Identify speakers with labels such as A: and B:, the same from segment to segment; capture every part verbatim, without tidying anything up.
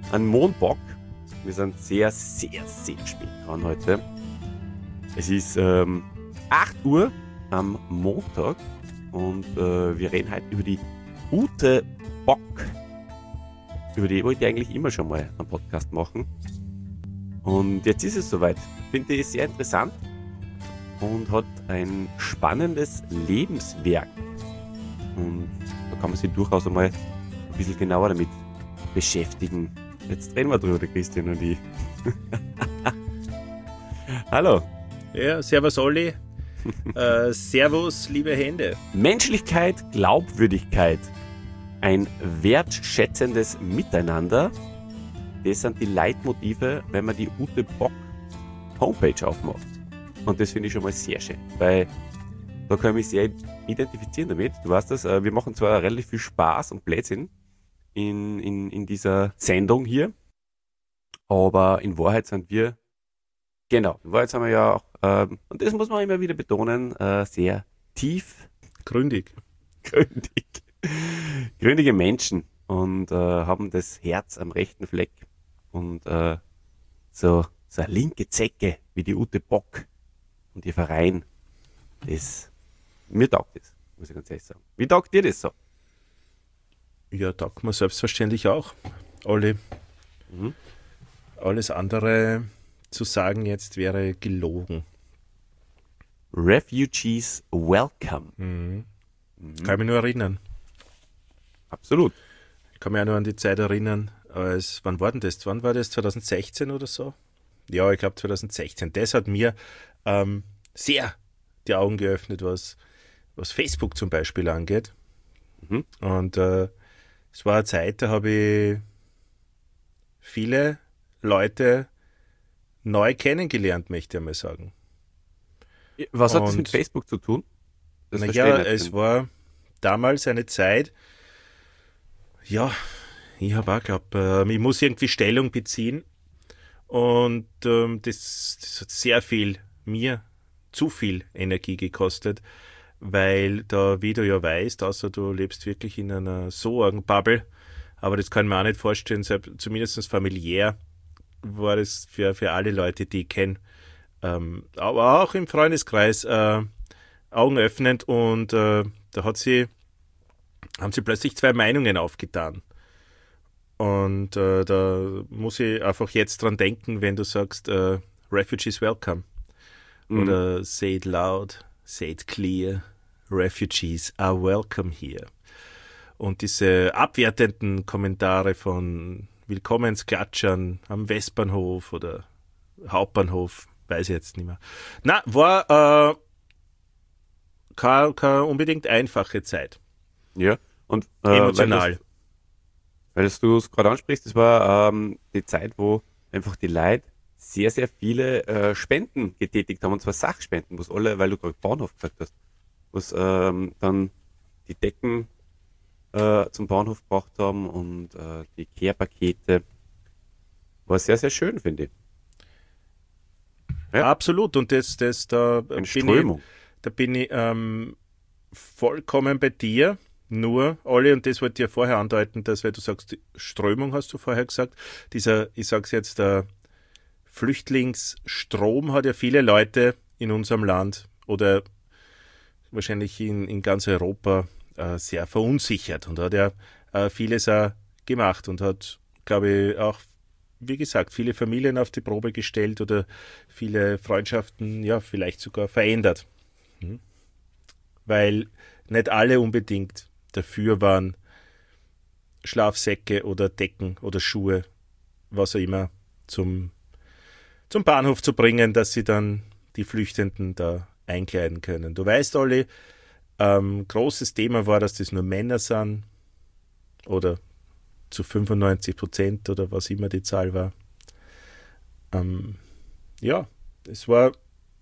A: einen Mondbock. Wir sind sehr, sehr, sehr spät dran heute. Es ist ähm, acht Uhr am Montag und äh, wir reden heute über die Ute Bock. Über die wollte ich eigentlich immer schon mal einen Podcast machen. Und jetzt ist es soweit. Finde ich sehr interessant und hat ein spannendes Lebenswerk. Und da kann man sich durchaus einmal ein bisschen genauer damit beschäftigen. Jetzt reden wir drüber, der Christian und ich. Hallo.
B: Ja, servus Olli. äh, servus, liebe Hände.
A: Menschlichkeit, Glaubwürdigkeit, ein wertschätzendes Miteinander, das sind die Leitmotive, wenn man die Ute Bock Homepage aufmacht. Und das finde ich schon mal sehr schön, weil da kann ich mich sehr identifizieren damit. Du weißt das, wir machen zwar relativ viel Spaß und Blödsinn in, in, in dieser Sendung hier, aber in Wahrheit sind wir, genau, in Wahrheit sind wir ja auch, ähm, und das muss man immer wieder betonen, äh, sehr tief.
B: Gründig.
A: Gründig. Gründige Menschen und äh, haben das Herz am rechten Fleck und äh, so, so eine linke Zecke wie die Ute Bock und ihr Verein. Das, mir taugt das, muss ich ganz ehrlich sagen. Wie taugt dir das so?
B: Ja, taugt mir selbstverständlich auch, Olli.
A: Mhm.
B: Alles andere zu sagen jetzt wäre gelogen.
A: Refugees welcome.
B: Mhm. Mhm. Kann mich nur erinnern.
A: Absolut.
B: Ich kann mich auch nur an die Zeit erinnern, als, wann war denn das? Wann war das? zwanzig sechzehn oder so? Ja, ich glaube zwanzig sechzehn. Das hat mir ähm, sehr die Augen geöffnet, was, was Facebook zum Beispiel angeht.
A: Mhm.
B: Und äh, es war eine Zeit, da habe ich viele Leute neu kennengelernt, möchte ich mal sagen.
A: Was hat
B: Und,
A: das mit Facebook zu tun? Das
B: naja, es war damals eine Zeit, ja, ich habe auch geglaubt, äh, ich muss irgendwie Stellung beziehen und ähm, das, das hat sehr viel, mir zu viel Energie gekostet, weil da, wie du ja weißt, außer du lebst wirklich in einer so argen Bubble, aber das kann man auch nicht vorstellen, zumindest familiär war das für, für alle Leute, die ich kenne, ähm, aber auch im Freundeskreis äh, augenöffnend und äh, da hat sie, haben sie plötzlich zwei Meinungen aufgetan. Und äh, da muss ich einfach jetzt dran denken, wenn du sagst, äh, Refugees welcome. Mhm. Oder say it loud, say it clear, Refugees are welcome here. Und diese abwertenden Kommentare von Willkommensklatschern am Westbahnhof oder Hauptbahnhof, weiß ich jetzt nicht mehr. Na, war äh, keine, keine unbedingt einfache Zeit.
A: Ja, und äh,
B: emotional.
A: Weil, das, weil du es gerade ansprichst, das war ähm, die Zeit, wo einfach die Leute sehr, sehr viele äh, Spenden getätigt haben, und zwar Sachspenden, wo alle, weil du gerade Bahnhof gesagt hast, wo ähm, dann die Decken äh, zum Bahnhof gebracht haben und äh, die Care-Pakete. War sehr, sehr schön, finde ich.
B: Ja. Absolut, und das, das da,
A: Eine
B: bin
A: Strömung.
B: ich, da bin ich ähm, vollkommen bei dir. Nur, Olli, und das wollte ich ja vorher andeuten, dass, weil du sagst, Strömung hast du vorher gesagt, dieser, ich sag's jetzt, der Flüchtlingsstrom hat ja viele Leute in unserem Land oder wahrscheinlich in, in ganz Europa äh, sehr verunsichert und hat ja äh, vieles auch gemacht und hat, glaube ich, auch, wie gesagt, viele Familien auf die Probe gestellt oder viele Freundschaften, ja, vielleicht sogar verändert. Hm. Weil nicht alle unbedingt dafür waren, Schlafsäcke oder Decken oder Schuhe, was auch immer, zum, zum Bahnhof zu bringen, dass sie dann die Flüchtenden da einkleiden können. Du weißt, Olli, ähm, großes Thema war, dass das nur Männer sind oder zu fünfundneunzig Prozent oder was immer die Zahl war. Ähm, ja, es war,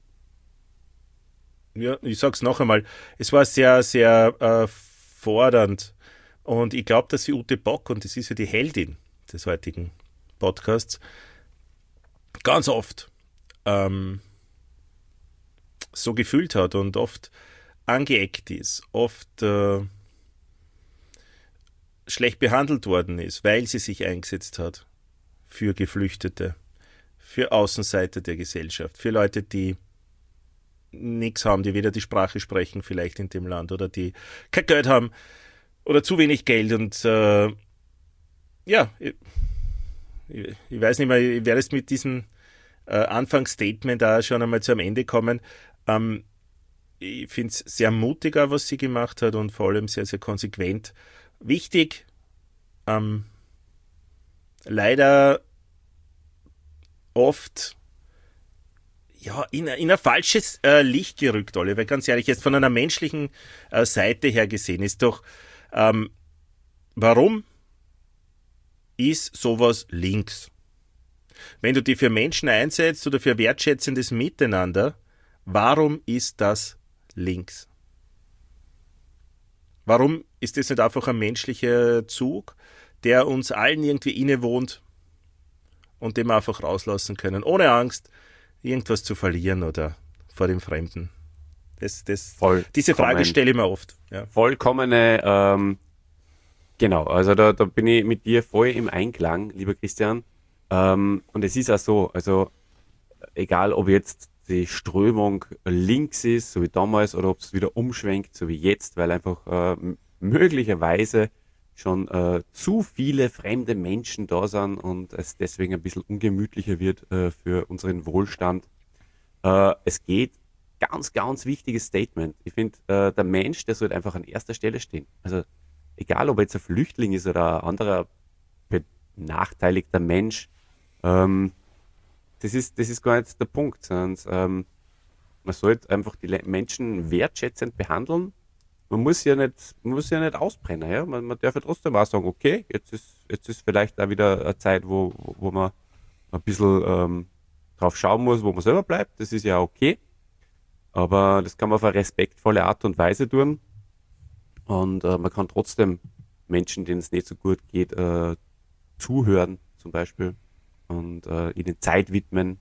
B: ja, ich sag's noch einmal, es war sehr, sehr äh, fordernd. Und ich glaube, dass die Ute Bock, und das ist ja die Heldin des heutigen Podcasts, ganz oft ähm, so gefühlt hat und oft angeeckt ist, oft äh, schlecht behandelt worden ist, weil sie sich eingesetzt hat für Geflüchtete, für Außenseiter der Gesellschaft, für Leute, die nichts haben, die weder die Sprache sprechen vielleicht in dem Land oder die kein Geld haben oder zu wenig Geld. Und äh, ja, ich, ich weiß nicht mehr, ich werde jetzt mit diesem äh, Anfangsstatement da schon einmal zu einem Ende kommen. Ähm, ich finde es sehr mutiger, was sie gemacht hat und vor allem sehr, sehr konsequent. Wichtig, ähm, leider oft ja, in, in ein falsches äh, Licht gerückt, alle, weil ganz ehrlich, jetzt von einer menschlichen äh, Seite her gesehen ist doch, ähm, warum ist sowas links? Wenn du dich für Menschen einsetzt oder für wertschätzendes Miteinander, warum ist das links? Warum ist das nicht einfach ein menschlicher Zug, der uns allen irgendwie innewohnt und den wir einfach rauslassen können, ohne Angst, irgendwas zu verlieren oder vor dem Fremden? Das, das, diese Frage stelle ich mir oft. Ja.
A: Vollkommene, ähm, genau, also da, da bin ich mit dir voll im Einklang, lieber Christian. Ähm, und es ist auch so, also egal ob jetzt die Strömung links ist, so wie damals, oder ob es wieder umschwenkt, so wie jetzt, weil einfach äh, möglicherweise schon äh, zu viele fremde Menschen da sind und es deswegen ein bisschen ungemütlicher wird äh, für unseren Wohlstand. Äh, es geht, ganz, ganz wichtiges Statement. Ich finde, äh, der Mensch, der sollte einfach an erster Stelle stehen. Also egal, ob er jetzt ein Flüchtling ist oder ein anderer benachteiligter Mensch, ähm, das ist, das ist gar nicht der Punkt, sondern ähm, man sollte einfach die Menschen wertschätzend behandeln. Man muss ja nicht, man muss ja nicht ausbrennen, ja. Man, man darf ja trotzdem auch sagen, okay, jetzt ist, jetzt ist vielleicht da wieder eine Zeit, wo, wo man ein bisschen ähm, drauf schauen muss, wo man selber bleibt. Das ist ja okay. Aber das kann man auf eine respektvolle Art und Weise tun. Und äh, man kann trotzdem Menschen, denen es nicht so gut geht, äh, zuhören, zum Beispiel. Und äh, ihnen Zeit widmen.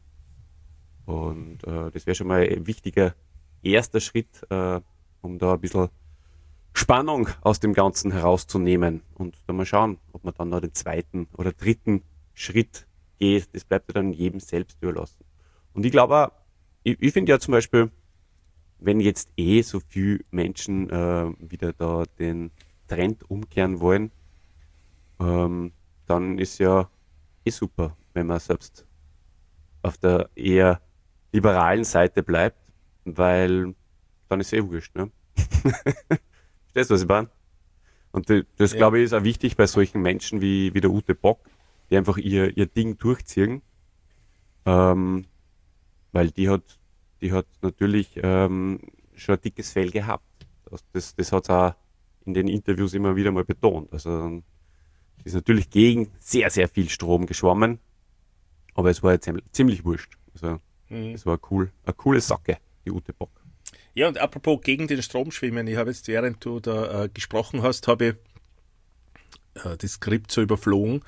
A: Und äh, das wäre schon mal ein wichtiger erster Schritt, äh, um da ein bisschen Spannung aus dem Ganzen herauszunehmen und dann mal schauen, ob man dann noch den zweiten oder dritten Schritt geht. Das bleibt ja dann jedem selbst überlassen. Und ich glaube auch, ich, ich finde ja zum Beispiel, wenn jetzt eh so viele Menschen äh, wieder da den Trend umkehren wollen, ähm, dann ist ja eh super, wenn man selbst auf der eher liberalen Seite bleibt, weil dann ist eh wurscht, ne? Verstehst du, was ich meine? Und das, das ja. glaube ich, ist auch wichtig bei solchen Menschen wie, wie der Ute Bock, die einfach ihr, ihr Ding durchziehen. Ähm, weil die hat, die hat natürlich ähm, schon ein dickes Fell gehabt. Das, das, das hat sie auch in den Interviews immer wieder mal betont. Also sie ist natürlich gegen sehr, sehr viel Strom geschwommen, aber es war ja ziemlich, ziemlich wurscht. Also mhm. es war cool, eine coole Sacke, die Ute Bock.
B: Ja, und apropos gegen den Strom schwimmen, ich habe jetzt, während du da äh, gesprochen hast, habe ich äh, das Skript so überflogen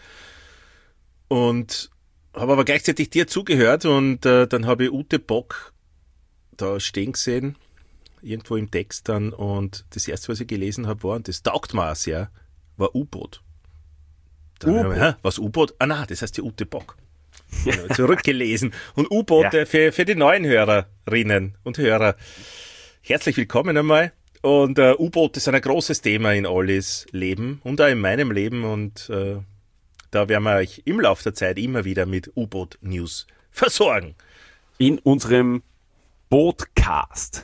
B: und habe aber gleichzeitig dir zugehört und äh, dann habe ich Ute Bock da stehen gesehen, irgendwo im Text dann, und das erste, was ich gelesen habe, war, und das taugt mir auch sehr, war U-Boot. Dann habe ich, hä, was U-Boot? Ah na, das heißt die Ute Bock. Ja. Zurückgelesen. Und U-Boot ja. für, für die neuen Hörerinnen und Hörer. Herzlich willkommen einmal. Und äh, U-Boot ist ein großes Thema in Ollis Leben und auch in meinem Leben. Und äh, da werden wir euch im Laufe der Zeit immer wieder mit U-Boot-News versorgen.
A: In unserem Bootcast.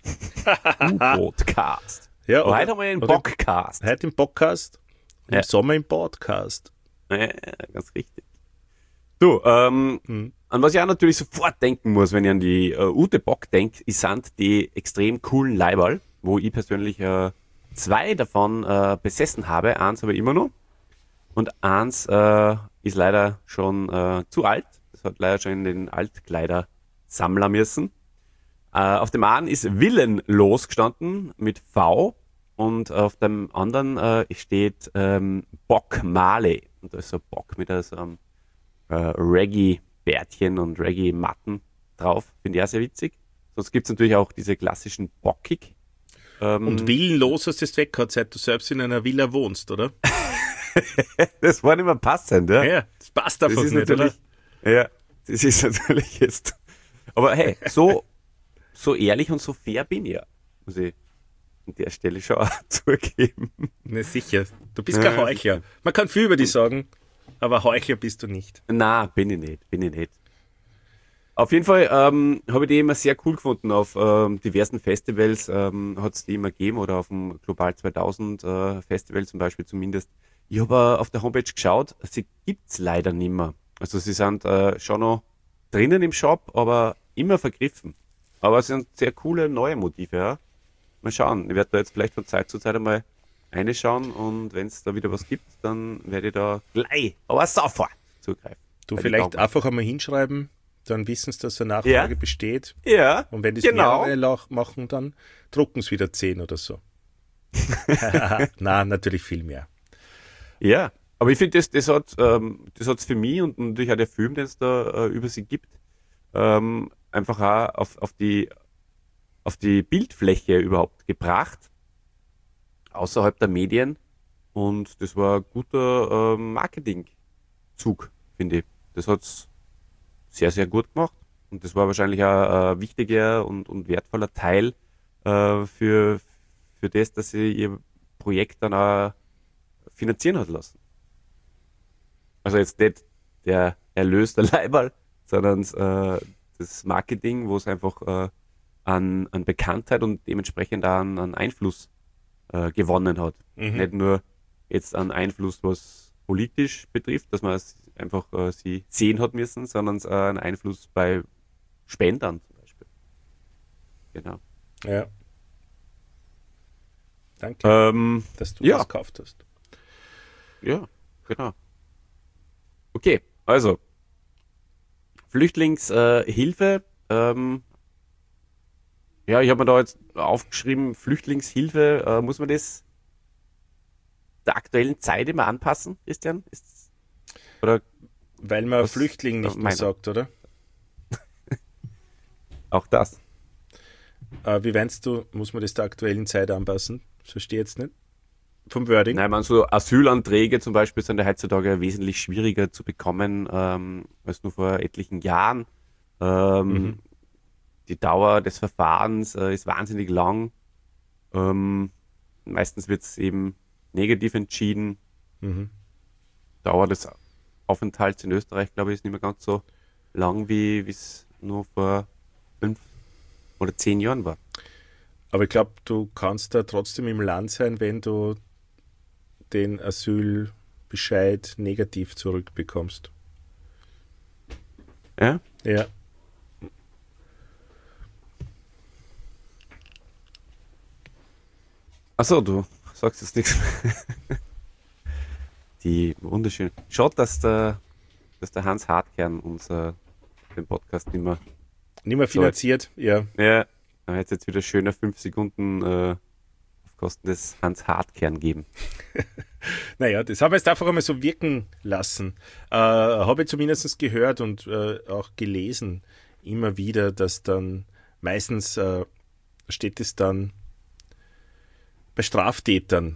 A: U-Bootcast.
B: Ja,
A: heute haben wir einen Bockcast.
B: Heute im Bockcast. Im ja. Sommer im Podcast.
A: Ja, ganz richtig. Du, ähm, hm. an was ich auch natürlich sofort denken muss, wenn ich an die äh, Ute Bock denke, sind die extrem coolen Leiberl, wo ich persönlich äh, zwei davon äh, besessen habe. Eins habe ich immer noch und eins äh, ist leider schon äh, zu alt. Das hat leider schon in den Altkleider Sammler müssen. Äh, auf dem einen ist Willenlos gestanden mit V und auf dem anderen äh, steht ähm, Bock Marley. Und da ist so ein Bock mit so einem äh, Reggae-Bärtchen und Reggae-Matten drauf. Finde ich auch sehr witzig. Sonst gibt es natürlich auch diese klassischen Bockig. Ähm,
B: und willenlos hast du das weg gehabt, seit du selbst in einer Villa wohnst, oder?
A: Das war nicht mehr passend, ja?
B: Ja, das passt einfach
A: Das ist
B: nicht,
A: natürlich,
B: oder?
A: ja, das ist natürlich jetzt. Aber hey, so, so ehrlich und so fair bin ich ja. Muss ich an der Stelle schon auch zugeben.
B: Ne, sicher. Du bist kein
A: Ja,
B: Heuchler. Man kann viel über dich sagen, aber Heuchler bist du nicht.
A: Na, bin ich nicht, bin ich nicht. Auf jeden Fall ähm, habe ich die immer sehr cool gefunden. Auf ähm, diversen Festivals ähm, hat es die immer gegeben oder auf dem Global zweitausend äh, Festival zum Beispiel zumindest. Ich habe äh, auf der Homepage geschaut, sie gibt's leider nicht mehr. Also sie sind äh, schon noch drinnen im Shop, aber immer vergriffen. Aber es sind sehr coole neue Motive, ja. Mal schauen, ich werde da jetzt vielleicht von Zeit zu Zeit einmal reinschauen und wenn es da wieder was gibt, dann werde ich da gleich, aber sofort zugreifen.
B: Du
A: Weil die
B: vielleicht
A: taugen.
B: einfach einmal hinschreiben, dann wissen sie, dass eine Nachfrage
A: Ja.
B: besteht.
A: Ja,
B: Und wenn das
A: genau.
B: mehrere lach- machen, dann drucken es wieder zehn oder so. Na, natürlich viel mehr.
A: Ja, aber ich finde, das, das hat ähm, das hat's für mich und natürlich auch der Film, den es da äh, über sie gibt, ähm, einfach auch auf, auf, die, auf die Bildfläche überhaupt gebracht, außerhalb der Medien. Und das war ein guter ähm, Marketingzug, finde ich. Das hat's sehr, sehr gut gemacht. Und das war wahrscheinlich auch ein wichtiger und, und wertvoller Teil äh, für, für das, dass sie ihr Projekt dann auch finanzieren hat lassen. Also jetzt nicht der Erlös der Leiberl, sondern äh, das Marketing, wo es einfach äh, an, an Bekanntheit und dementsprechend auch an, an Einfluss äh, gewonnen hat.
B: Mhm.
A: Nicht nur jetzt an Einfluss, was politisch betrifft, dass man es einfach äh, sie sehen hat müssen, sondern äh, einen Einfluss bei Spendern zum Beispiel. Genau.
B: Ja. Danke,
A: Ähm,
B: dass du
A: ja.
B: das gekauft hast.
A: Ja, genau. Okay, also Flüchtlingshilfe. Äh, Hilfe, ähm, ja, ich habe mir da jetzt aufgeschrieben, Flüchtlingshilfe, äh, muss man das der aktuellen Zeit immer anpassen, Christian? Ist, oder
B: Weil man
A: Was-
B: Flüchtling nicht
A: äh,
B: mehr
A: meiner.
B: sagt, oder?
A: auch das?
B: Äh, wie meinst du, muss man das der aktuellen Zeit anpassen? Das verstehe ich jetzt nicht. Vom Wording?
A: Nein, man so Asylanträge zum Beispiel sind ja heutzutage wesentlich schwieriger zu bekommen ähm, als nur vor etlichen Jahren. Ähm,
B: Mhm.
A: Die Dauer des Verfahrens äh, ist wahnsinnig lang. Ähm, meistens wird es eben negativ entschieden.
B: Mhm.
A: Dauer des Aufenthalts in Österreich, glaube ich, ist nicht mehr ganz so lang, wie es nur vor fünf oder zehn Jahren war.
B: Aber ich glaube, du kannst da trotzdem im Land sein, wenn du den Asylbescheid negativ zurückbekommst.
A: Ja?
B: Ja.
A: Achso, du sagst jetzt nichts mehr. Die wunderschön. Schaut, dass der, dass der Hans Hartkern uns äh, den Podcast nicht mehr.
B: Nicht mehr finanziert, ja.
A: Ja, er hat jetzt wieder schöner fünf Sekunden äh, auf Kosten des Hans Hartkern geben.
B: Naja, das haben wir jetzt einfach einmal so wirken lassen. Äh, habe ich zumindest gehört und äh, auch gelesen, immer wieder, dass dann meistens äh, steht es dann bei Straftätern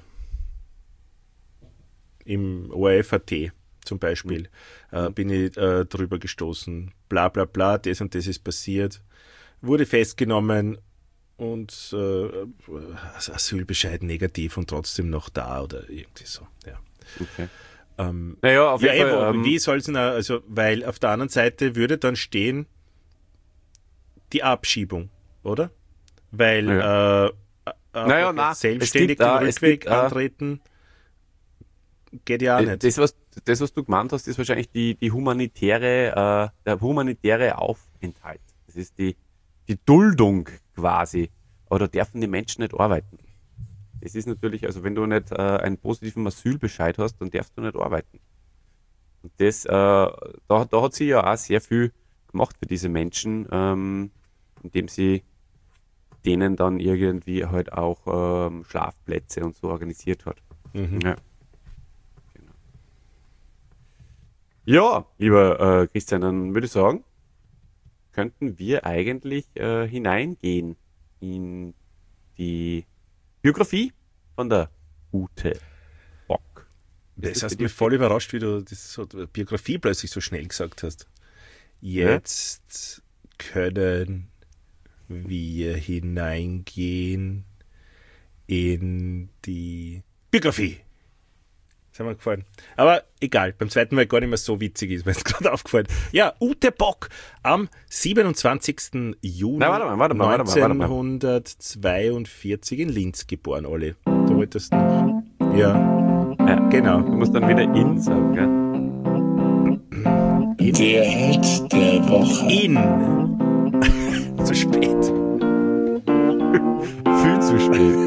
B: im O R F Punkt A T zum Beispiel, äh, bin ich äh, drüber gestoßen. Bla bla bla, das und das ist passiert. Wurde festgenommen und äh, Asylbescheid negativ und trotzdem noch da oder irgendwie so. Ja.
A: Okay.
B: Ähm,
A: Naja, auf
B: ja,
A: jeden
B: eh,
A: Fall.
B: wo-
A: Ähm,
B: wie soll es denn, auch- also, weil auf der anderen Seite würde dann stehen die Abschiebung, oder? Weil äh, einfach
A: Naja,
B: jetzt
A: na, es
B: selbstständig
A: gibt, äh,
B: den
A: es
B: Rückweg
A: gibt, äh,
B: antreten geht ja auch
A: Äh,
B: nicht.
A: Das was, das, was du gemeint hast, ist wahrscheinlich die, die humanitäre, äh, der humanitäre Aufenthalt. Das ist die, die Duldung quasi. Aber da dürfen die Menschen nicht arbeiten. Es ist natürlich, also wenn du nicht äh, einen positiven Asylbescheid hast, dann darfst du nicht arbeiten. Und das, äh, da, da hat sie ja auch sehr viel gemacht für diese Menschen, ähm, indem sie denen dann irgendwie halt auch ähm, Schlafplätze und so organisiert hat.
B: Mhm.
A: Ja. Genau. Ja, lieber äh, Christian, dann würde ich sagen, könnten wir eigentlich äh, hineingehen in die Biografie von der Ute Bock.
B: Das hast mich voll überrascht, wie du das so, Biografie plötzlich so schnell gesagt hast. Jetzt ja? können wir hineingehen in die Biografie. Das hat mir gefallen. Aber egal, beim zweiten Mal gar nicht mehr so witzig ist, mir ist gerade aufgefallen. Ja, Ute Bock am siebenundzwanzigsten Juni
A: Nein, warte mal, warte mal, warte mal,
B: neunzehnhundertzweiundvierzig in Linz geboren, Olli. Du wolltest noch. Ja,
A: ja,
B: genau.
A: Du musst dann wieder in sagen, gell?
B: In.
C: Der Held der Woche.
B: In. Zu spät.
A: Viel zu spät.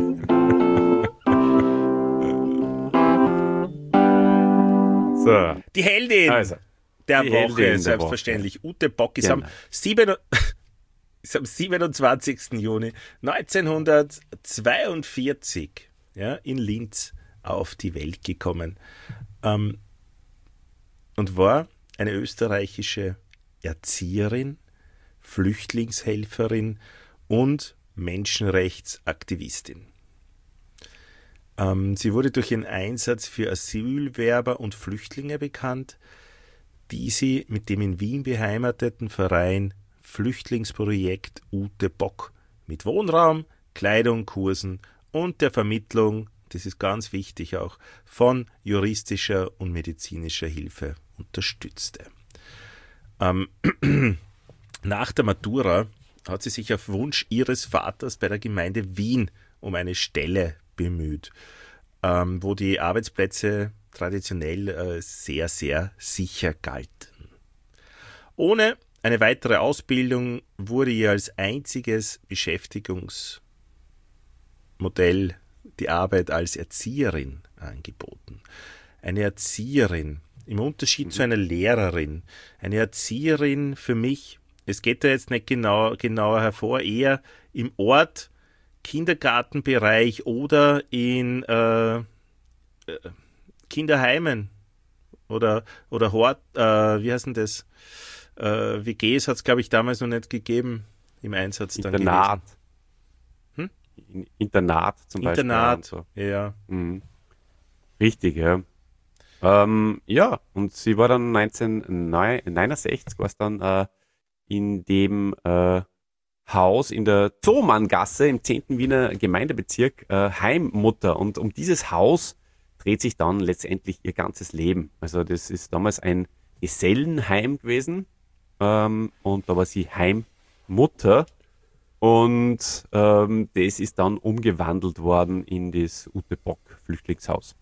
A: So.
B: Die Heldin
A: also,
B: der
A: die
B: Woche,
A: Heldin
B: selbstverständlich.
A: der Woche.
B: Ute Bock ist,
A: Genau.
B: am sieben, ist am siebenundzwanzigsten Juni neunzehnhundertzweiundvierzig ja, in Linz auf die Welt gekommen ähm, und war eine österreichische Erzieherin, Flüchtlingshelferin und Menschenrechtsaktivistin. Ähm, sie wurde durch ihren Einsatz für Asylwerber und Flüchtlinge bekannt, die sie mit dem in Wien beheimateten Verein Flüchtlingsprojekt Ute Bock mit Wohnraum, Kleidung, Kursen und der Vermittlung, das ist ganz wichtig auch, von juristischer und medizinischer Hilfe unterstützte. Ähm, nach der Matura hat sie sich auf Wunsch ihres Vaters bei der Gemeinde Wien um eine Stelle bemüht, ähm, wo die Arbeitsplätze traditionell äh, sehr, sehr sicher galten. Ohne eine weitere Ausbildung wurde ihr als einziges Beschäftigungsmodell die Arbeit als Erzieherin angeboten. Eine Erzieherin, im Unterschied mhm. zu einer Lehrerin, eine Erzieherin für mich, es geht da jetzt nicht genau, genauer hervor, eher im Ort, Kindergartenbereich oder in äh, äh, Kinderheimen oder, oder Hort, äh, wie heißt denn das? Äh, W Gs hat es, glaube ich, damals noch nicht gegeben im Einsatz.
A: Internat.
B: Dann
A: hm? Internat zum
B: Internat,
A: Beispiel.
B: Internat, so. Ja.
A: Mhm. Richtig, ja. Ähm, ja, und sie war dann neunzehnhundertneunundsechzig, war es dann äh, in dem äh, Haus in der Zoomanngasse im zehnten Wiener Gemeindebezirk äh, Heimmutter. Und um dieses Haus dreht sich dann letztendlich ihr ganzes Leben. Also das ist damals ein Gesellenheim gewesen ähm, und da war sie Heimmutter und ähm, das ist dann umgewandelt worden in das Ute Bock Flüchtlingshaus.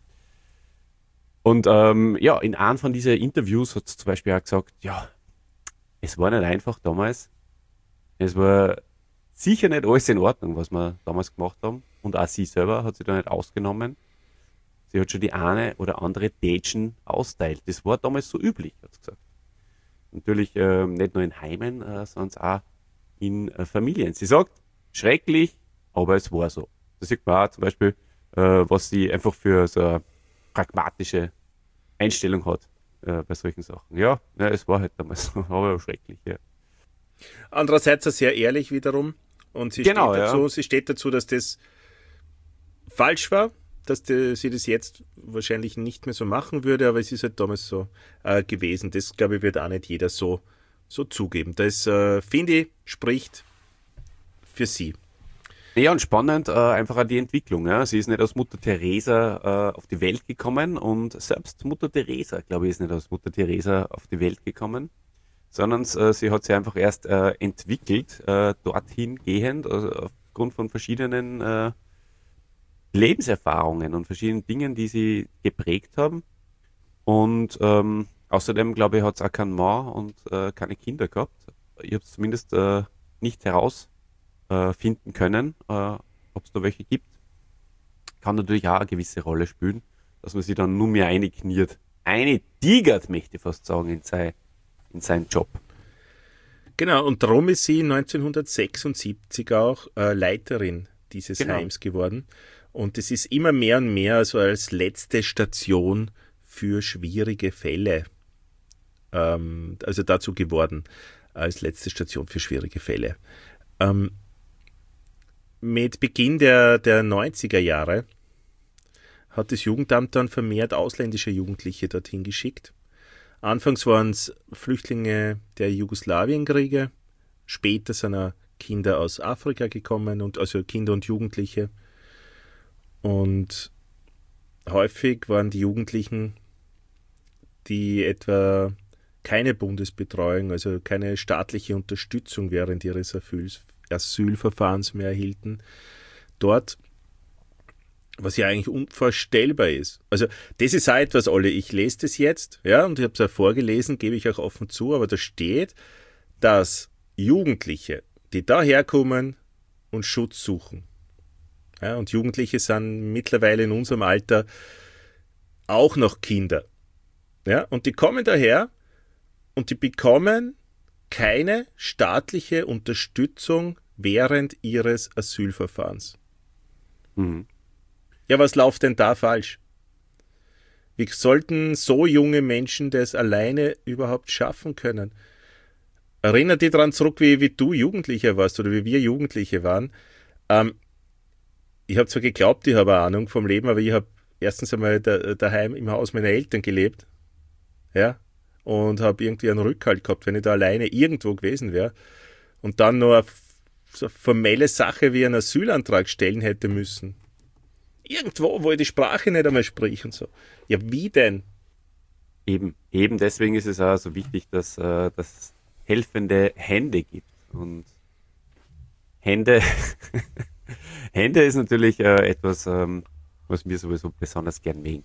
A: Und ähm, ja, in einem von diesen Interviews hat sie zum Beispiel auch gesagt, ja, es war nicht einfach damals. Es war sicher nicht alles in Ordnung, was wir damals gemacht haben. Und auch sie selber hat sich da nicht ausgenommen. Sie hat schon die eine oder andere Tätschen austeilt. Das war damals so üblich, hat sie gesagt. Natürlich äh, nicht nur in Heimen, äh, sondern auch in äh, Familien. Sie sagt, schrecklich, aber es war so. Da sieht man auch zum Beispiel, äh, was sie einfach für so eine pragmatische Einstellung hat äh, bei solchen Sachen. Ja, ja, es war halt damals so, aber schrecklich, ja.
B: Andererseits auch sehr ehrlich wiederum. Und sie,
A: genau,
B: steht dazu,
A: ja.
B: sie steht dazu, dass das falsch war, dass die, sie das jetzt wahrscheinlich nicht mehr so machen würde, aber es ist halt damals so äh, gewesen. Das, glaube ich, wird auch nicht jeder so, so zugeben. Das, äh, finde ich, spricht für sie.
A: Ja, und spannend äh, einfach auch die Entwicklung. Ja. Sie ist nicht aus Mutter Teresa äh, auf die Welt gekommen und selbst Mutter Teresa, glaube ich, ist nicht aus Mutter Teresa auf die Welt gekommen, sondern äh, sie hat sich einfach erst äh, entwickelt, äh, dorthin gehend, also aufgrund von verschiedenen äh, Lebenserfahrungen und verschiedenen Dingen, die sie geprägt haben. Und ähm, außerdem, glaube ich, hat es auch keinen Mann und äh, keine Kinder gehabt. Ich habe es zumindest äh, nicht herausfinden äh, können, äh, ob es da welche gibt. Kann natürlich auch eine gewisse Rolle spielen, dass man sich dann nur mehr einkniert. Eine tigert, möchte ich fast sagen, in, sei, in seinen Job.
B: Genau, und darum ist sie neunzehnhundertsechsundsiebzig auch äh, Leiterin dieses
A: Genau.
B: Heims geworden. Und es ist immer mehr und mehr also als letzte Station für schwierige Fälle, ähm, also dazu geworden, als letzte Station für schwierige Fälle. Ähm, mit Beginn der, der neunziger Jahre hat das Jugendamt dann vermehrt ausländische Jugendliche dorthin geschickt. Anfangs waren es Flüchtlinge der Jugoslawienkriege, später sind auch Kinder aus Afrika gekommen, und also Kinder und Jugendliche. Und häufig waren die Jugendlichen, die etwa keine Bundesbetreuung, also keine staatliche Unterstützung während ihres Asyls, Asylverfahrens mehr erhielten, dort, was ja eigentlich unvorstellbar ist. Also das ist auch etwas, Olli, ich lese das jetzt, ja, und ich habe es auch vorgelesen, gebe ich auch offen zu, aber da steht, dass Jugendliche, die daherkommen und Schutz suchen, ja, und Jugendliche sind mittlerweile in unserem Alter auch noch Kinder, ja, und die kommen daher und die bekommen keine staatliche Unterstützung während ihres Asylverfahrens.
A: Mhm.
B: Ja, was läuft denn da falsch? Wie sollten so junge Menschen das alleine überhaupt schaffen können? Erinner dich daran zurück, wie, wie du Jugendlicher warst oder wie wir Jugendliche waren. Ähm, ich habe zwar geglaubt, ich habe eine Ahnung vom Leben, aber ich habe erstens einmal da, daheim im Haus meiner Eltern gelebt, ja, und habe irgendwie einen Rückhalt gehabt, wenn ich da alleine irgendwo gewesen wäre und dann nur eine, so eine formelle Sache wie einen Asylantrag stellen hätte müssen. Irgendwo, wo ich die Sprache nicht einmal sprich und so. Ja, wie denn?
A: Eben, eben deswegen ist es auch so wichtig, dass äh, das helfende Hände gibt. Und Hände, Hände ist natürlich äh, etwas, ähm, was wir sowieso besonders gern mögen.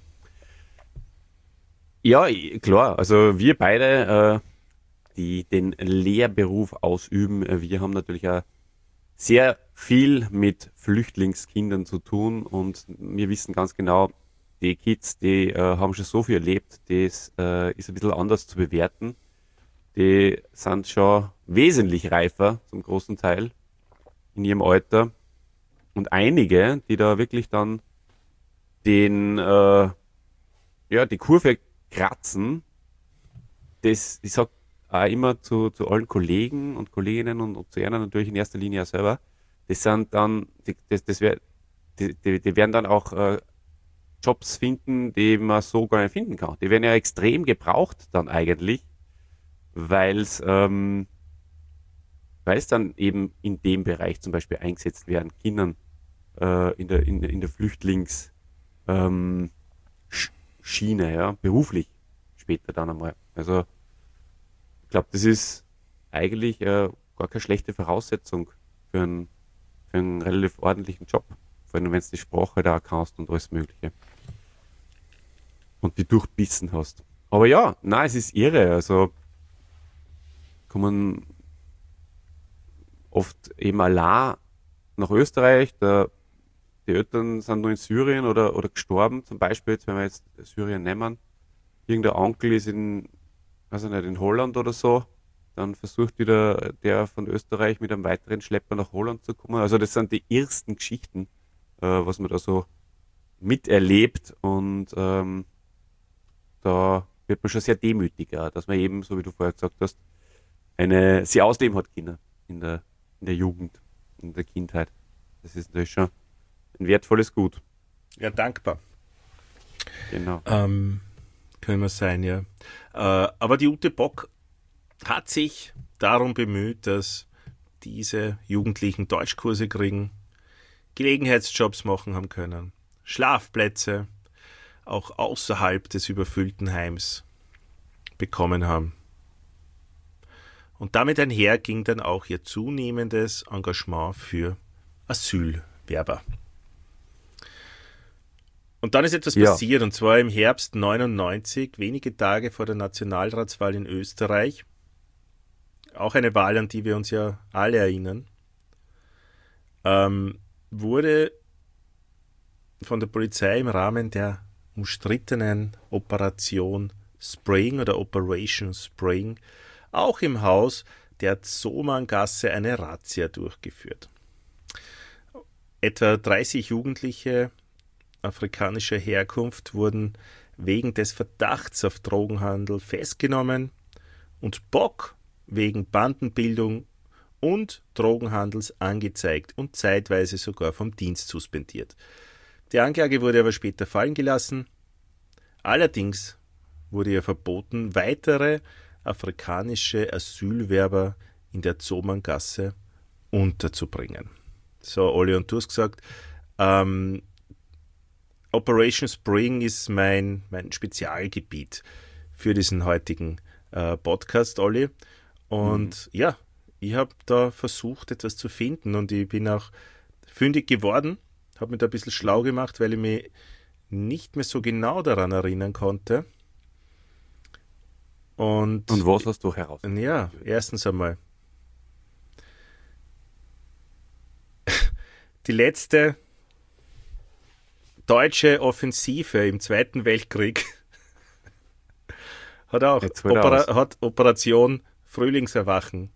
A: Ja, klar, also wir beide, äh, die den Lehrberuf ausüben, äh, wir haben natürlich auch sehr viel mit Flüchtlingskindern zu tun, und wir wissen ganz genau, die Kids, die äh, haben schon so viel erlebt, das äh, ist ein bisschen anders zu bewerten. Die sind schon wesentlich reifer zum großen Teil in ihrem Alter, und einige, die da wirklich dann den äh, ja die Kurve kratzen, das, ich sag auch immer zu, zu allen Kollegen und Kolleginnen und, und zu ihnen natürlich in erster Linie auch selber, das sind dann, die, das, das wär, die, die, die werden dann auch äh, Jobs finden, die man so gar nicht finden kann. Die werden ja extrem gebraucht dann eigentlich, weil es ähm, weil es dann eben in dem Bereich zum Beispiel eingesetzt werden, Kindern äh, in der in, in der Flüchtlings ähm, Sch- Schiene, ja, beruflich später dann einmal. Also ich glaube, das ist eigentlich äh, gar keine schlechte Voraussetzung für einen, für einen relativ ordentlichen Job. Vor allem, wenn du die Sprache da kannst und alles Mögliche. Und die durchbissen hast. Aber ja, nein, es ist irre. Also kommen oft eben allein nach Österreich. Der, die Eltern sind nur in Syrien oder, oder gestorben, zum Beispiel, jetzt, wenn wir jetzt Syrien nehmen. Irgendein Onkel ist in, weiß ich nicht, in Holland oder so. Dann versucht wieder der von Österreich mit einem weiteren Schlepper nach Holland zu kommen. Also das sind die ersten Geschichten, äh, was man da so miterlebt. Und ähm, da wird man schon sehr demütiger, dass man eben, so wie du vorher gesagt hast, eine sie ausleben hat Kinder in der, in der Jugend, in der Kindheit. Das ist natürlich schon ein wertvolles Gut.
B: Ja, dankbar.
A: Genau.
B: Ähm, können wir sein, ja. Äh, aber die Ute Bock hat sich darum bemüht, dass diese Jugendlichen Deutschkurse kriegen, Gelegenheitsjobs machen haben können, Schlafplätze auch außerhalb des überfüllten Heims bekommen haben. Und damit einher ging dann auch ihr zunehmendes Engagement für Asylwerber. Und dann ist etwas
A: Ja.
B: passiert, und zwar im Herbst neunundneunzig, wenige Tage vor der Nationalratswahl in Österreich. Auch eine Wahl, an die wir uns ja alle erinnern, ähm, wurde von der Polizei im Rahmen der umstrittenen Operation Spring oder Operation Spring auch im Haus der Zomangasse eine Razzia durchgeführt. Etwa dreißig Jugendliche afrikanischer Herkunft wurden wegen des Verdachts auf Drogenhandel festgenommen und Bock wegen Bandenbildung und Drogenhandels angezeigt und zeitweise sogar vom Dienst suspendiert. Die Anklage wurde aber später fallen gelassen. Allerdings wurde ihr verboten, weitere afrikanische Asylwerber in der Zomangasse unterzubringen. So, Olli, und du hast gesagt, ähm, Operation Spring ist mein, mein Spezialgebiet für diesen heutigen äh, Podcast, Olli. Und mhm. ja, ich habe da versucht, etwas zu finden und ich bin auch fündig geworden, habe mich da ein bisschen schlau gemacht, weil ich mich nicht mehr so genau daran erinnern konnte. Und,
A: und was hast du herausgefunden?
B: Ja, erstens einmal. Die letzte deutsche Offensive im Zweiten Weltkrieg hat auch Opera- hat Operation Frühlingserwachen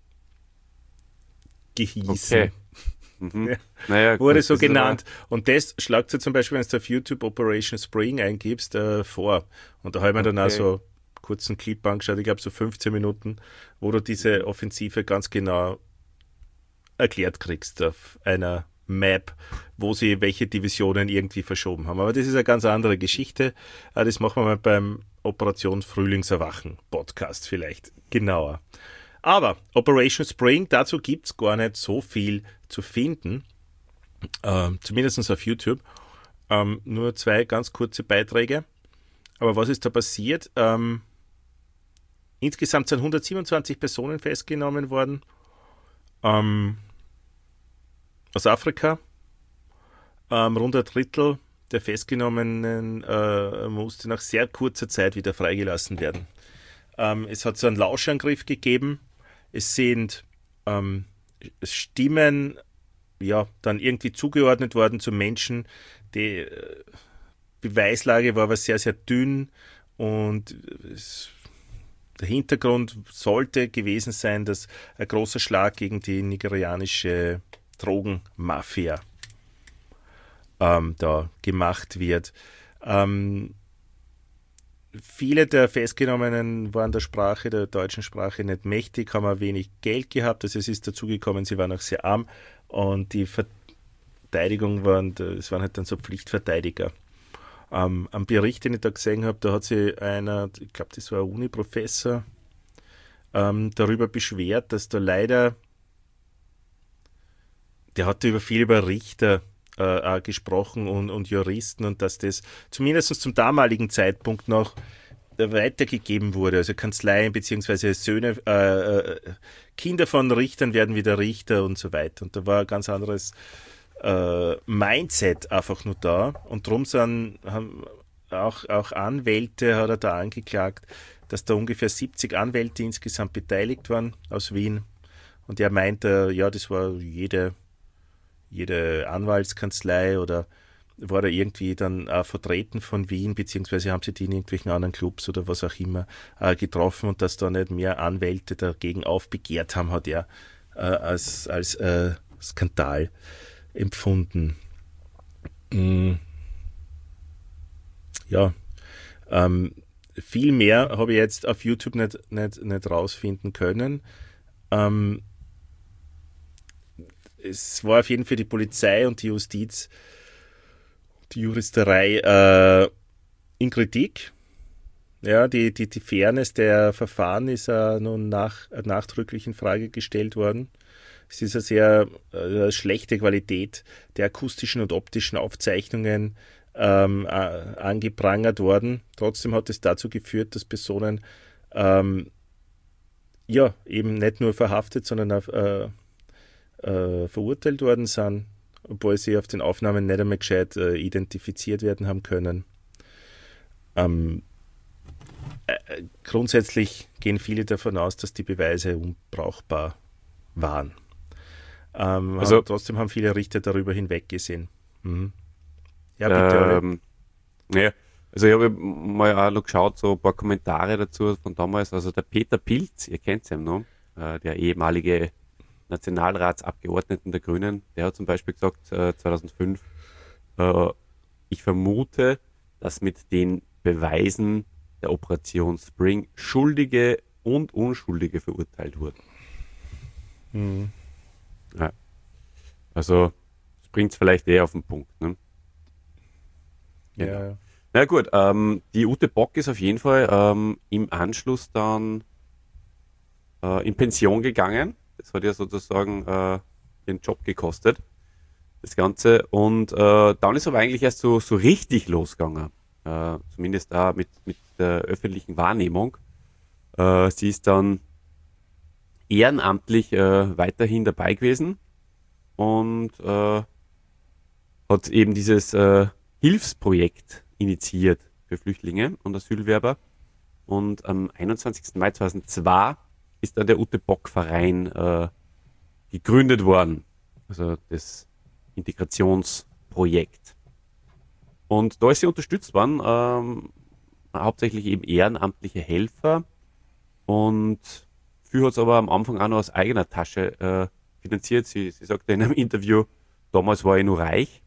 B: gehießen.
A: Okay. Mhm.
B: Ja.
A: Naja,
B: wurde
A: gut,
B: so
A: das
B: genannt. Und das schlagt dir zum Beispiel, wenn du auf YouTube Operation Spring eingibst, äh, vor. Und da habe ich mir
A: okay.
B: dann auch so einen kurzen Clip angeschaut, ich glaube so fünfzehn Minuten, wo du diese Offensive ganz genau erklärt kriegst auf einer Map, wo sie welche Divisionen irgendwie verschoben haben. Aber das ist eine ganz andere Geschichte. Das machen wir mal beim Operation Frühlingserwachen Podcast vielleicht genauer. Aber Operation Spring, dazu gibt es gar nicht so viel zu finden, ähm, zumindest auf YouTube. Ähm, nur zwei ganz kurze Beiträge. Aber was ist da passiert? Ähm, insgesamt sind hundertsiebenundzwanzig Personen festgenommen worden ähm, aus Afrika. Ähm, rund ein Drittel der Festgenommenen äh, musste nach sehr kurzer Zeit wieder freigelassen werden. Ähm, es hat so einen Lauschangriff gegeben. Es sind ähm, Stimmen ja, dann irgendwie zugeordnet worden zu Menschen. Die äh, Beweislage war aber sehr, sehr dünn und es, der Hintergrund sollte gewesen sein, dass ein großer Schlag gegen die nigerianische Drogenmafia ähm, da gemacht wird. Ähm, Viele der Festgenommenen waren der Sprache, der deutschen Sprache nicht mächtig, haben auch wenig Geld gehabt, also es ist dazu gekommen, sie waren auch sehr arm und die Verteidigung waren, es waren halt dann so Pflichtverteidiger. Ähm, am Bericht, den ich da gesehen habe, da hat sich einer, ich glaube, das war ein Uni-Professor, ähm, darüber beschwert, dass da leider, der hat über viel über Richter Äh, gesprochen und, und Juristen und dass das zumindest zum damaligen Zeitpunkt noch äh, weitergegeben wurde. Also Kanzleien beziehungsweise Söhne, äh, äh, Kinder von Richtern werden wieder Richter und so weiter. Und da war ein ganz anderes äh, Mindset einfach nur da. Und darum sind haben auch, auch Anwälte, hat er da angeklagt, dass da ungefähr siebzig Anwälte insgesamt beteiligt waren aus Wien. Und er meinte, ja, das war jede jede Anwaltskanzlei oder war da irgendwie dann äh, vertreten von Wien, beziehungsweise haben sie die in irgendwelchen anderen Clubs oder was auch immer äh, getroffen und dass da nicht mehr Anwälte dagegen aufbegehrt haben, hat er äh, als, als äh, Skandal empfunden. Mm. Ja, ähm, viel mehr habe ich jetzt auf YouTube nicht, nicht, nicht rausfinden können. Ähm, Es war auf jeden Fall für die Polizei und die Justiz, die Juristerei äh, in Kritik. Ja, die, die, die Fairness der Verfahren ist äh, nun nach, nachdrücklich in Frage gestellt worden. Es ist eine sehr äh, schlechte Qualität der akustischen und optischen Aufzeichnungen ähm, äh, angeprangert worden. Trotzdem hat es dazu geführt, dass Personen ähm, ja eben nicht nur verhaftet, sondern auch äh, Äh, verurteilt worden sind, obwohl sie auf den Aufnahmen nicht einmal gescheit äh, identifiziert werden haben können. Ähm, äh, grundsätzlich gehen viele davon aus, dass die Beweise unbrauchbar waren. Ähm,
A: also,
B: haben, trotzdem haben viele Richter darüber hinweggesehen. Mhm. Ja, bitte.
A: Ähm, ja, also ich habe mal auch noch geschaut, so ein paar Kommentare dazu von damals. Also der Peter Pilz, ihr kennt ihn noch, äh, der ehemalige Nationalratsabgeordneten der Grünen, der hat zum Beispiel gesagt, äh, zweitausendfünf, äh, ich vermute, dass mit den Beweisen der Operation Spring Schuldige und Unschuldige verurteilt wurden.
B: Mhm.
A: Ja. Also, das bringt es vielleicht eher auf den Punkt. Ne? Genau.
B: Ja.
A: Na gut, ähm, die Ute Bock ist auf jeden Fall ähm, im Anschluss dann äh, in Pension gegangen. Das hat ja sozusagen äh, ihren Job gekostet, das Ganze. Und äh, dann ist aber eigentlich erst so, so richtig losgegangen. Äh, zumindest da mit, mit der öffentlichen Wahrnehmung. Äh, sie ist dann ehrenamtlich äh, weiterhin dabei gewesen und äh, hat eben dieses äh, Hilfsprojekt initiiert für Flüchtlinge und Asylwerber. Und am einundzwanzigsten Mai zweitausendzwei ist dann der Ute Bock Verein äh, gegründet worden. Also das Integrationsprojekt. Und da ist sie unterstützt worden, ähm, hauptsächlich eben ehrenamtliche Helfer. Und viel hat es aber am Anfang auch noch aus eigener Tasche äh, finanziert. Sie, sie sagte in einem Interview, damals war ich nur reich.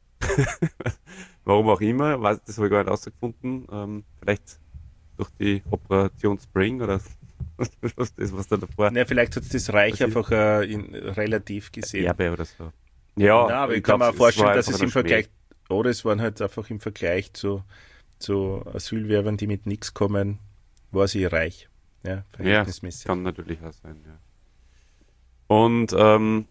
A: Warum auch immer, weiß, das habe ich gar nicht herausgefunden. Ähm, vielleicht durch die Operation Spring oder was das, was da davor.
B: Ja, vielleicht hat das Reich
A: Was
B: einfach äh, in, relativ gesehen.
A: Erbe oder so. Ja,
B: Na, aber ich,
A: ich
B: kann
A: glaub,
B: mir auch vorstellen,
A: war
B: dass
A: einfach
B: es im
A: ein Schmäh.
B: Vergleich, oder es waren halt einfach im Vergleich zu, zu Asylwerbern, die mit nichts kommen, war sie reich. Ja,
A: Ja,
B: verhältnismäßig.
A: kann natürlich auch sein, ja. Und ähm,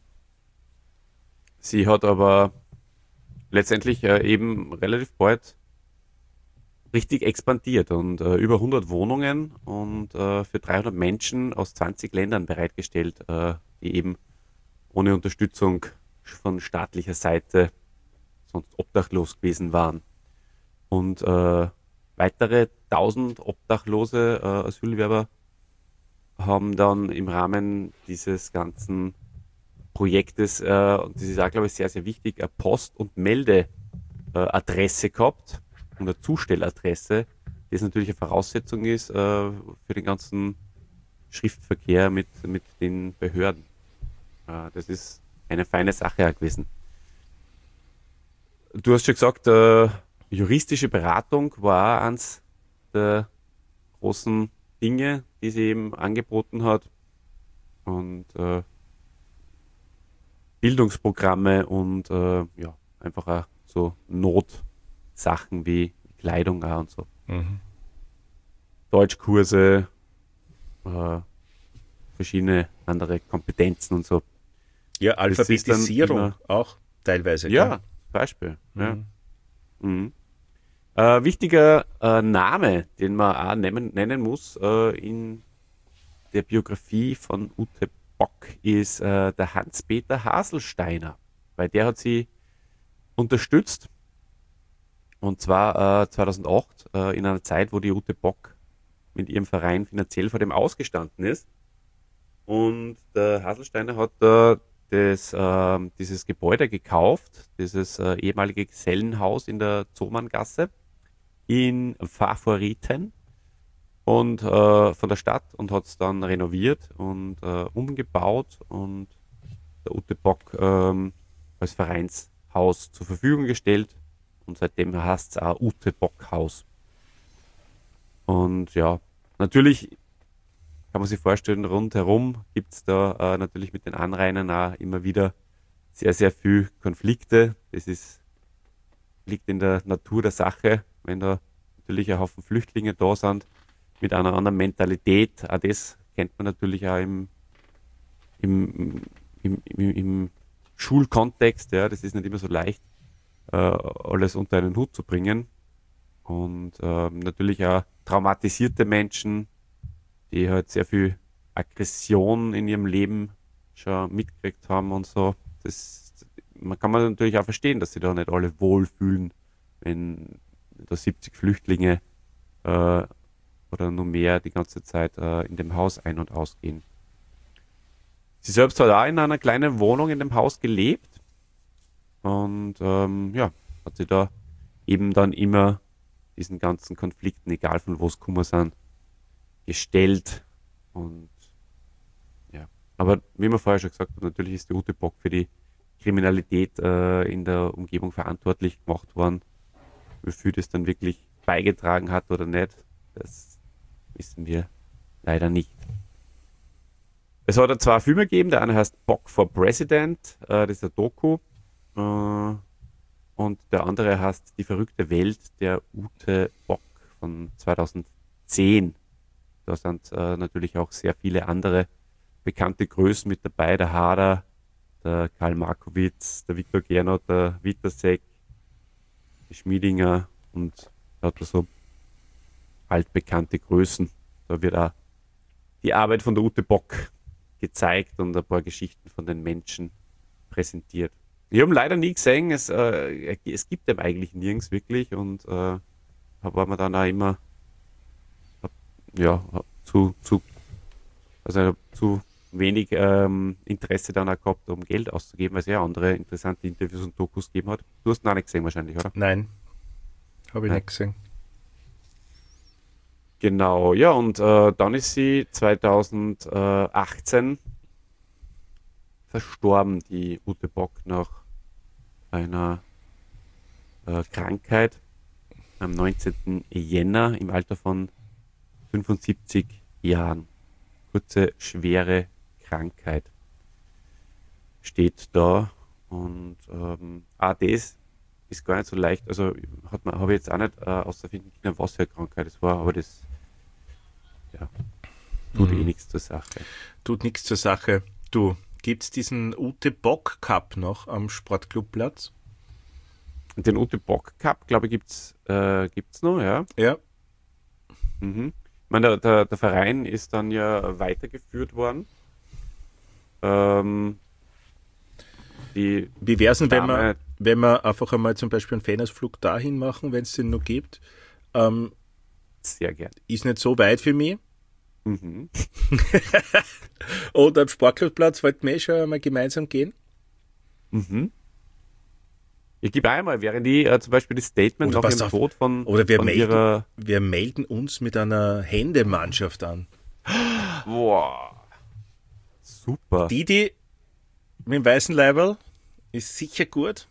A: sie hat aber letztendlich äh, eben relativ bald richtig expandiert und äh, über hundert Wohnungen und äh, für dreihundert Menschen aus zwanzig Ländern bereitgestellt, äh, die eben ohne Unterstützung von staatlicher Seite sonst obdachlos gewesen waren. Und äh, weitere tausend obdachlose äh, Asylwerber haben dann im Rahmen dieses ganzen Projektes, äh, und das ist auch, glaube ich, sehr, sehr wichtig, eine Post- und Meldeadresse gehabt und eine Zustelladresse, das natürlich eine Voraussetzung ist äh, für den ganzen Schriftverkehr mit, mit den Behörden. Äh, das ist eine feine Sache auch gewesen. Du hast schon gesagt, äh, juristische Beratung war auch eins der großen Dinge, die sie eben angeboten hat. Und äh, Bildungsprogramme und äh, ja, einfach auch so Notsachen wie Kleidung auch und so.
B: Mhm.
A: Deutschkurse, äh, verschiedene andere Kompetenzen und so.
B: Ja,
A: Das ist dann
B: Alphabetisierung
A: immer-
B: auch teilweise.
A: Ja,
B: gell?
A: zum Beispiel. Ja.
B: Mhm.
A: Mhm. Äh, wichtiger äh, Name, den man auch nennen, nennen muss äh, in der Biografie von Ute Bock, ist äh, der Hans-Peter Haselsteiner, weil der hat sie unterstützt und zwar äh, zweitausendacht äh, in einer Zeit, wo die Ute Bock mit ihrem Verein finanziell vor dem ausgestanden ist und der Haselsteiner hat da das, äh, dieses Gebäude gekauft, dieses äh, ehemalige Gesellenhaus in der Zomanngasse in Favoriten und äh, von der Stadt und hat es dann renoviert und äh, umgebaut und der Ute Bock ähm, als Vereinshaus zur Verfügung gestellt und seitdem heißt es auch Ute Bock Haus. Und ja, natürlich kann man sich vorstellen, rundherum gibt es da äh, natürlich mit den Anrainern auch immer wieder sehr, sehr viel Konflikte. Das ist, liegt in der Natur der Sache, wenn da natürlich ein Haufen Flüchtlinge da sind mit einer anderen Mentalität. Auch das kennt man natürlich auch im, im, im, im, im Schulkontext. Ja, das ist nicht immer so leicht, äh, alles unter einen Hut zu bringen. Und ähm, natürlich auch traumatisierte Menschen, die halt sehr viel Aggression in ihrem Leben schon mitgekriegt haben und so. Das, man kann man natürlich auch verstehen, dass sie da nicht alle wohlfühlen, wenn da siebzig Flüchtlinge äh, oder nur mehr die ganze Zeit äh, in dem Haus ein- und ausgehen. Sie selbst hat auch in einer kleinen Wohnung in dem Haus gelebt und ähm, ja, hat sie da eben dann immer diesen ganzen Konflikten, egal von wo es gekommen sind, gestellt. Und ja, aber wie wir vorher schon gesagt haben, natürlich ist die Ute Bock für die Kriminalität äh, in der Umgebung verantwortlich gemacht worden. Wie viel das dann wirklich beigetragen hat oder nicht, das wissen wir leider nicht. Es hat ja zwei Filme gegeben, der eine heißt Bock for President, äh, das ist ein Doku, äh, und der andere heißt Die verrückte Welt der Ute Bock von zweitausendzehn. Da sind äh, natürlich auch sehr viele andere bekannte Größen mit dabei, der Hader, der Karl Markowitz, der Viktor Gernot, der Witasek, die Schmiedinger und lauter so altbekannte Größen. Da wird auch die Arbeit von der Ute Bock gezeigt und ein paar Geschichten von den Menschen präsentiert. Ich habe ihn leider nie gesehen, es, äh, es gibt ihn eigentlich nirgends wirklich und äh, war mir dann auch immer hab, ja, hab zu, zu, also zu wenig ähm, Interesse dann auch gehabt, um Geld auszugeben, weil es ja andere interessante Interviews und Dokus gegeben hat. Du hast ihn auch nicht gesehen wahrscheinlich, oder?
B: Nein, habe ich
A: Nein.
B: nicht gesehen.
A: Genau, ja, und äh, dann ist sie zweitausendachtzehn verstorben, die Ute Bock, nach einer äh, Krankheit am neunzehnten Jänner im Alter von fünfundsiebzig Jahren. Kurze, schwere Krankheit steht da und ähm, auch das ist gar nicht so leicht, also hat man, habe ich jetzt auch nicht äh, auszufinden können, was für eine Krankheit es war, aber das ja, tut
B: Mhm.
A: eh nichts zur Sache.
B: Tut nichts zur Sache. Du, gibt's diesen Ute Bock Cup noch am Sportclubplatz?
A: Und den Ute Bock Cup, glaube ich, gibt's äh, gibt's noch, ja.
B: Ja.
A: Mhm. Ich meine, der, der, der Verein ist dann ja weitergeführt worden. Ähm, die
B: Wie wär's denn, wenn wir,
A: Dame,
B: wenn wir einfach einmal zum Beispiel einen Fanersflug dahin machen, wenn es den noch gibt? Ähm,
A: sehr gern.
B: ist nicht so weit für mich.
A: Mhm.
B: Und am Sportclubplatz wollten wir eh schon einmal gemeinsam gehen.
A: Mhm. Ich gebe einmal, während die äh, zum Beispiel das Statement
B: Oder
A: nach
B: pass
A: ihrem
B: auf,
A: Tod von,
B: Oder wir
A: von
B: melden,
A: ihrer...
B: wir melden uns mit einer Händemannschaft an.
A: Boah. Super.
B: Die, die mit dem weißen Leiberl ist sicher gut.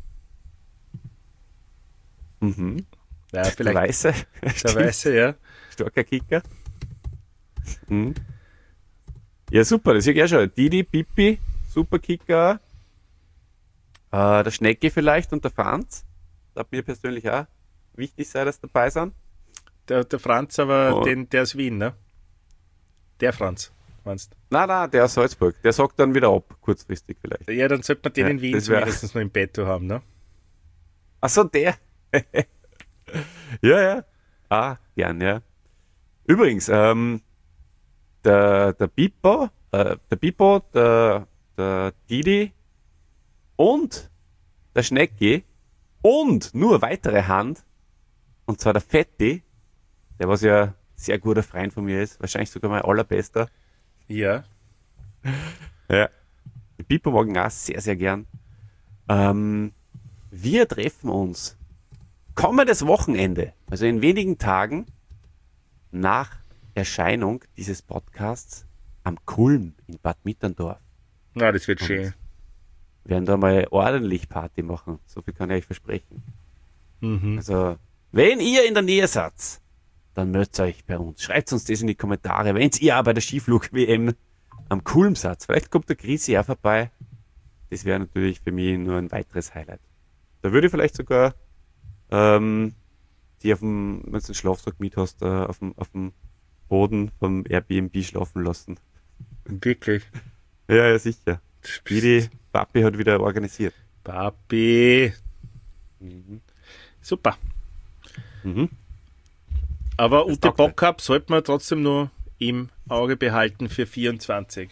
A: Mhm.
B: Ja,
A: Der
B: vielleicht
A: Weiße.
B: der
A: Stimmt.
B: Weiße, ja.
A: Starker Kicker. Mhm. Ja, super, das ist ja schon. Didi, Pipi, super Kicker. Äh, der Schnecki vielleicht und der Franz. Das hat mir persönlich auch wichtig sein, dass dabei sind.
B: Der, der Franz, aber
A: Oh.
B: den, der ist Wien, ne? Der Franz, meinst
A: Nein, nein, der aus Salzburg. Der sagt dann wieder ab, kurzfristig vielleicht.
B: du? Ja, dann sollte man den
A: Ja,
B: in Wien
A: das wär-
B: zumindest noch im Petto haben, ne?
A: Achso, der. Ja, ja. Ah, gern, ja. Übrigens, ähm, der, der Bipo, äh, der Bipo, der, der Didi und der Schnecki und nur weitere Hand, und zwar der Fetti, der was ja sehr guter Freund von mir ist, wahrscheinlich sogar mein allerbester.
B: Ja.
A: Ja. Die Bipo mag ihn auch sehr, sehr gern. Ähm, wir treffen uns kommendes Wochenende, also in wenigen Tagen nach Erscheinung dieses Podcasts am Kulm in Bad Mitterndorf.
B: Na, das wird
A: Und
B: schön.
A: Wir werden da mal ordentlich Party machen. So viel kann ich euch versprechen.
B: Mhm.
A: Also, wenn ihr in der Nähe seid, dann meldet euch bei uns. Schreibt uns das in die Kommentare. Wenn ihr auch bei der Skiflug-W M am Kulm seid, vielleicht kommt der Chrissy auch vorbei. Das wäre natürlich für mich nur ein weiteres Highlight. Da würde ich vielleicht sogar ähm, die auf dem, wenn du einen Schlafsack mit hast, äh, auf, dem, auf dem Boden vom Airbnb schlafen lassen.
B: Wirklich.
A: Ja, ja, sicher. Wie die Papi hat wieder organisiert.
B: Papi.
A: Mhm.
B: Super.
A: Mhm.
B: Aber
A: Das
B: Ute
A: taugt
B: Bock Cup sollte man trotzdem nur im Auge behalten für vierundzwanzig.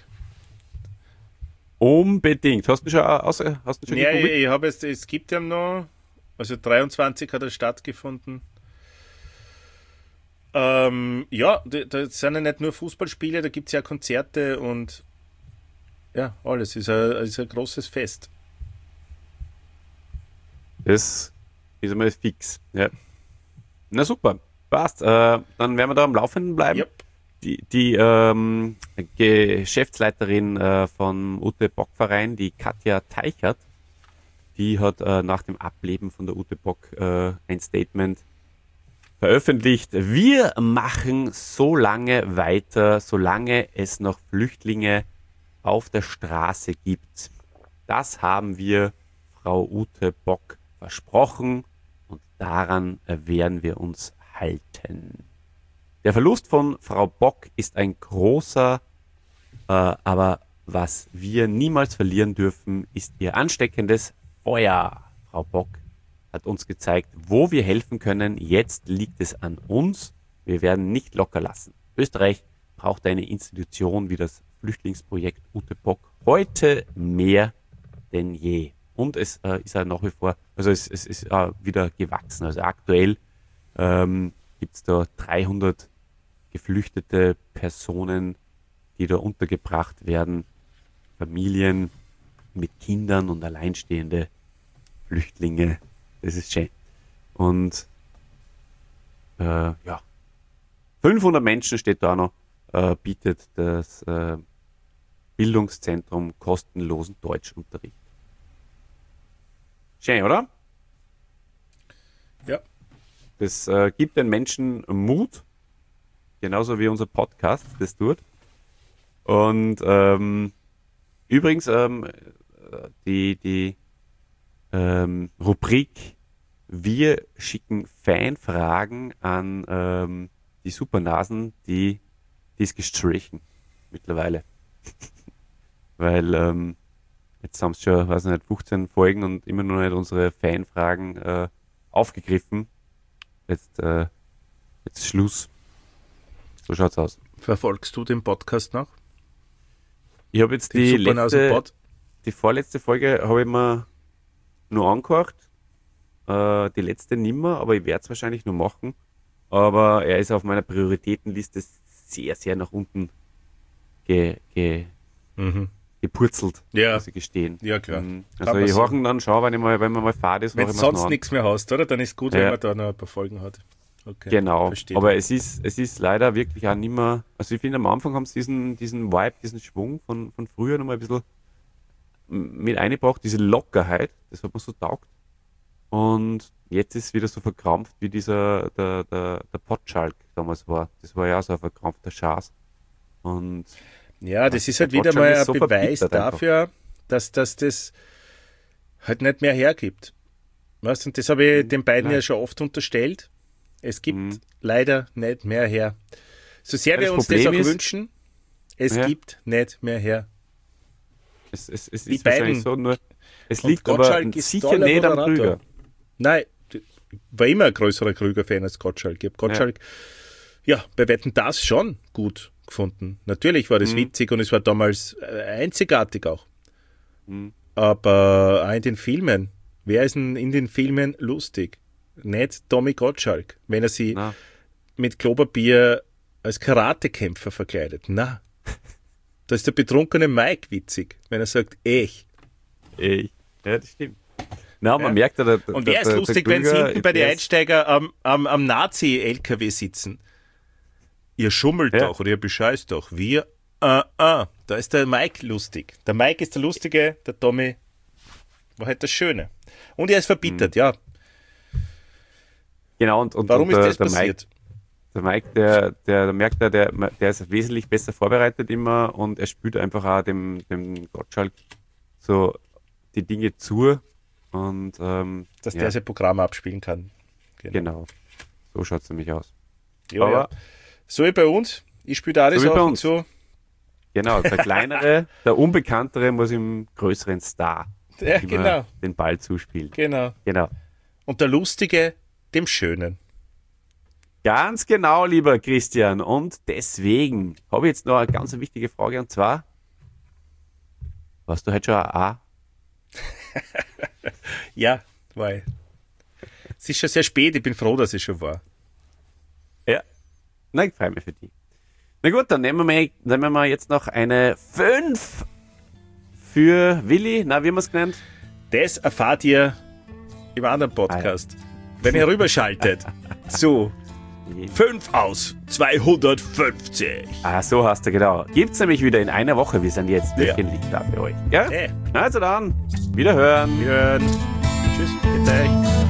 A: Unbedingt. Hast du schon, außer, hast du schon
B: Ja, ich,
A: gegoogelt?
B: ich habe es, es gibt ja noch, also dreiundzwanzig hat er stattgefunden. Ähm, ja, da, da sind ja nicht nur Fußballspiele, da gibt es ja Konzerte und ja, alles. Ist ein, ist ein großes Fest.
A: Das ist einmal fix. Ja. Na super, passt. Äh, dann werden wir da am Laufenden bleiben.
B: Yep.
A: Die, die ähm, Geschäftsleiterin äh, vom Ute Bock Verein, die Katja Teichert, die hat äh, nach dem Ableben von der Ute Bock äh, ein Statement veröffentlicht. Wir machen so lange weiter, solange es noch Flüchtlinge auf der Straße gibt. Das haben wir Frau Ute Bock versprochen und daran werden wir uns halten. Der Verlust von Frau Bock ist ein großer, äh, aber was wir niemals verlieren dürfen, ist ihr ansteckendes Feuer. Frau Bock hat uns gezeigt, wo wir helfen können. Jetzt liegt es an uns. Wir werden nicht locker lassen. Österreich braucht eine Institution wie das Flüchtlingsprojekt Ute Bock heute mehr denn je. Und es äh, ist ja nach wie vor, also es, es ist äh, wieder gewachsen. Also aktuell ähm, gibt es da dreihundert geflüchtete Personen, die da untergebracht werden. Familien mit Kindern und alleinstehende Flüchtlinge. Das ist schön. Und äh, ja, fünfhundert Menschen steht da noch, äh, bietet das äh, Bildungszentrum kostenlosen Deutschunterricht. Schön, oder?
B: Ja.
A: Das äh, gibt den Menschen Mut, genauso wie unser Podcast das tut. Und ähm, übrigens, ähm, die, die ähm, Rubrik Wir schicken Fanfragen an ähm, die Supernasen, die, die ist gestrichen mittlerweile. Weil ähm, jetzt haben es schon, weiß nicht, fünfzehn Folgen und immer noch nicht unsere Fanfragen äh, aufgegriffen. Jetzt, äh, jetzt Schluss. So schaut's aus.
B: Verfolgst du den Podcast noch?
A: Ich habe jetzt die, letzte, die vorletzte Folge habe ich mir nur angehört. Äh, die letzte nimmer, aber ich werde es wahrscheinlich nur machen. Aber er ist auf meiner Prioritätenliste sehr, sehr nach unten ge, ge,
B: Mhm.
A: gepurzelt,
B: Ja.
A: muss ich gestehen.
B: Ja, klar.
A: Mhm.
B: Kann
A: Also
B: man
A: ich
B: so.
A: horchen dann schon, wenn, ich mal, wenn man mal fahrt ist.
B: Wenn du sonst nichts mehr hast, oder? Dann ist gut,
A: Ja.
B: wenn man da noch ein paar Folgen hat. Okay.
A: Genau,
B: Verstehe.
A: aber es ist, es ist leider wirklich auch nicht mehr, also ich finde am Anfang haben sie diesen, diesen Vibe, diesen Schwung von, von früher noch mal ein bisschen mit eingebracht, diese Lockerheit, das hat mir so taugt. Und jetzt ist es wieder so verkrampft, wie dieser, der, der, der Potschalk damals war. Das war ja auch so ein verkrampfter Schaß. Und
B: Ja, das ist halt
A: der
B: wieder
A: Gottschalk
B: mal
A: ist
B: ein
A: so
B: Beweis
A: verbittert einfach.
B: dafür, dass, dass das halt nicht mehr hergibt. Weißt, und das habe ich den beiden
A: Nein.
B: ja schon oft unterstellt. Es gibt
A: Mhm.
B: leider nicht mehr her. So sehr
A: Ja,
B: wir
A: das
B: uns das
A: Problem
B: auch
A: ist-
B: wünschen, es
A: Ja.
B: gibt nicht mehr her.
A: es, es, es
B: Die
A: ist wahrscheinlich
B: beiden.
A: so, nur es
B: Und
A: liegt aber
B: Gottschalk ist
A: sicher
B: toller
A: nicht am
B: Moderator.
A: Krüger.
B: Nein, ich war immer ein größerer Krüger-Fan als Gottschalk. Ich habe Gottschalk, ja. bei Wetten das schon gut gefunden. Natürlich war das
A: Mhm.
B: witzig und es war damals äh, einzigartig auch.
A: Mhm.
B: Aber auch in den Filmen. Wer ist denn in den Filmen lustig? Nicht Tommy Gottschalk, wenn er sie
A: Na,
B: mit Klopapier als Karatekämpfer verkleidet. Na, da ist der betrunkene Mike witzig, wenn er sagt, ich.
A: ich. Ja, das stimmt. Na, man
B: Ja.
A: merkt ja, der, der,
B: Und wer ist
A: der,
B: lustig,
A: der
B: wenn sie
A: Krüger,
B: hinten bei den
A: der ist-
B: Einsteiger am, am, am Nazi-L K W sitzen? Ihr schummelt
A: Ja.
B: doch oder ihr bescheißt doch. Wir, äh, äh. Da ist der Mike lustig. Der Mike ist der Lustige, der Tommy war halt das Schöne. Und er ist verbittert, ja.
A: Genau, und, und,
B: Warum
A: und
B: ist
A: der,
B: das
A: der Mike,
B: passiert?
A: der Mike, der, der, der merkt ja, der, der ist wesentlich besser vorbereitet immer und er spürt einfach auch dem, dem Gottschalk so die Dinge zu und ähm,
B: Dass
A: ja,
B: der sein Programm abspielen kann.
A: genau, so schaut es nämlich aus.
B: Ja,
A: Aber
B: ja. So wie bei uns. Ich spiele da alles
A: So wie
B: auf
A: bei
B: und
A: uns.
B: so.
A: Genau, der kleinere, der unbekanntere muss im größeren Star
B: Ja,
A: immer
B: genau.
A: den Ball zuspielen.
B: Genau.
A: Genau.
B: Und der Lustige, dem Schönen.
A: Ganz genau, lieber Christian. Und deswegen habe ich jetzt noch eine ganz wichtige Frage und zwar, warst du heute schon ein A?
B: Ja, weil. Es ist schon sehr spät, ich bin froh, dass es schon war.
A: Ja. Na, ich freue mich für dich. Na gut, dann nehmen wir, mal, nehmen wir jetzt noch eine fünf für Willi. Na, wie haben wir es genannt?
B: Das erfahrt ihr im anderen Podcast. Wenn ihr rüberschaltet zu fünf aus zweihundertfünfzig.
A: Ah, so hast du genau. Gibt's nämlich wieder in einer Woche. Wir sind jetzt
B: Ja.
A: wöchentlich da für euch. Ja?
B: Hey,
A: Also dann, wiederhören.
B: wir hören. Tschüss, bitte.